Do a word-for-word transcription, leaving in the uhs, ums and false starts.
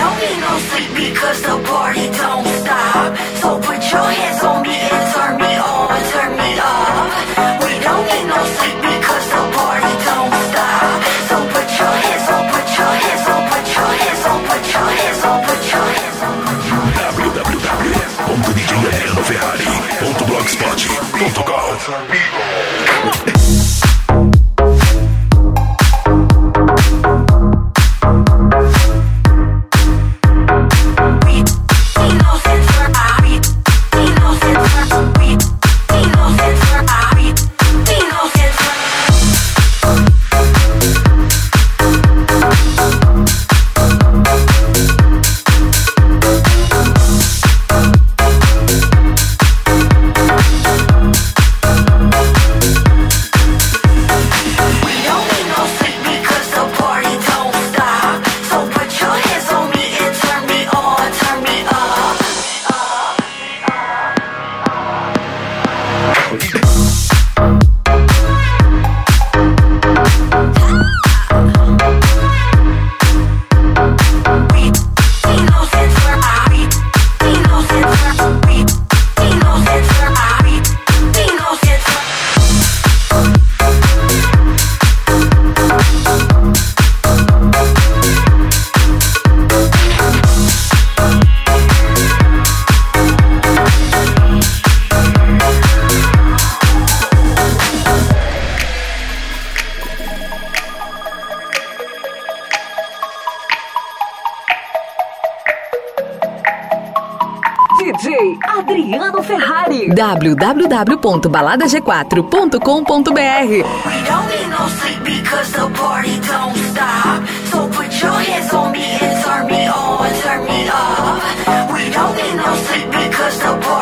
don't need no sleep because the party don't stop. So put your hands on me and turn me on, turn me up. We don't need no sleep because the party don't stop. So put your hands on, put your hands on, put your hands on, put your hands on, put your hands on, put your hands on. w w w ponto d j adriano ferrari ponto blogspot ponto com. D J Adriano Ferrari. w w w ponto balada g quatro ponto com ponto b r. We don't need no sleep because the party don't stop. So put your hands on me and turn me on, turn me up. We don't need no sleep because the party